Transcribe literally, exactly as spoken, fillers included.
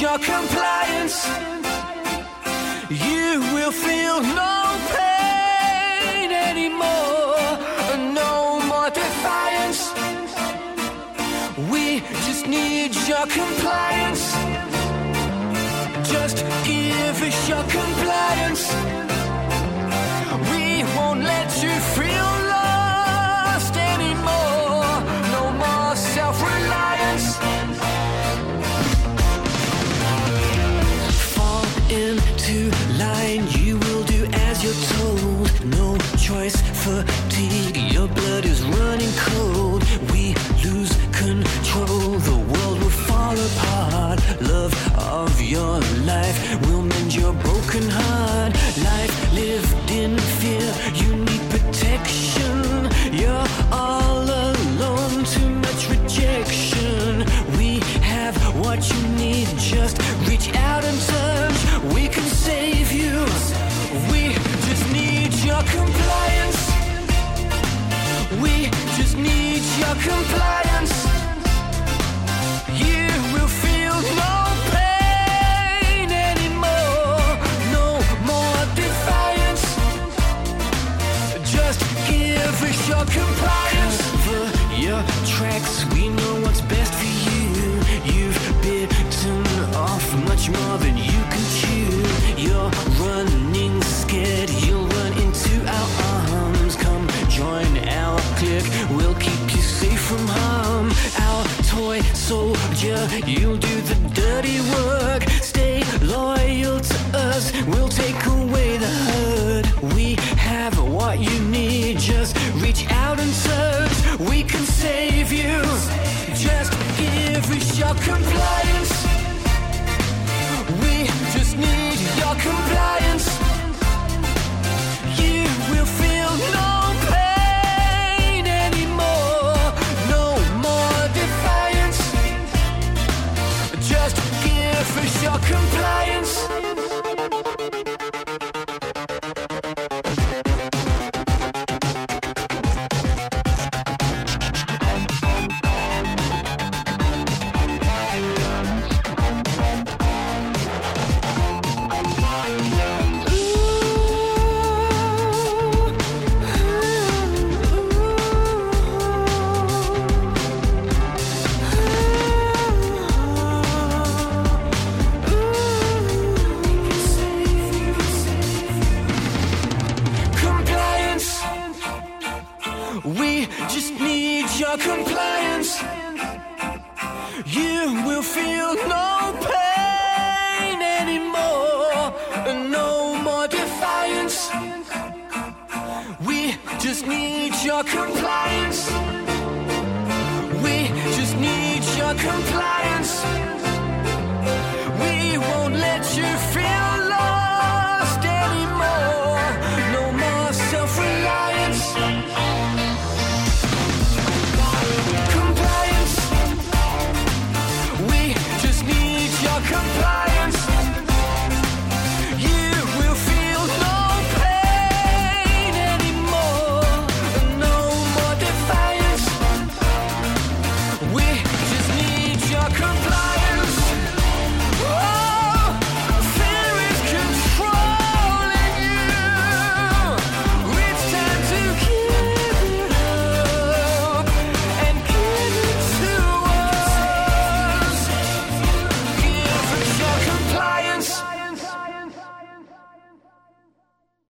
your compliance. You will feel no pain anymore, no more defiance. We just need your compliance. Just give us your compliance. We won't let you feel lost anymore, no more self-reliance. Fall into line, you will do as you're told. No choice, fatigue, your blood is running cold. We lose control, the world will fall apart. Love of your life will mend your broken heart. Life lived in fear, you need protection. You're all alone, too much rejection. We have what you need, just reach out and touch. We can save you. We just need your compliance. We just need your compliance. You will feel no pain anymore, no more defiance. Just give us your compliance. Cover your tracks, we know what's best for you. You've bitten off much more than you can chew. You're running scared, you'll run into our arms. Come join our clique, we'll keep you safe from harm. Our toy soldier, you'll do the dirty work. Stay loyal to us, we'll take away the hurt. We have what you need, just reach out and touch. We can save you. Just give us your compliance. We just need your compliance. You will feel no pain anymore, no more defiance. Just give us your compliance. We just need your compliance. You will feel no pain anymore, no more defiance. We just need your compliance. We just need your compliance.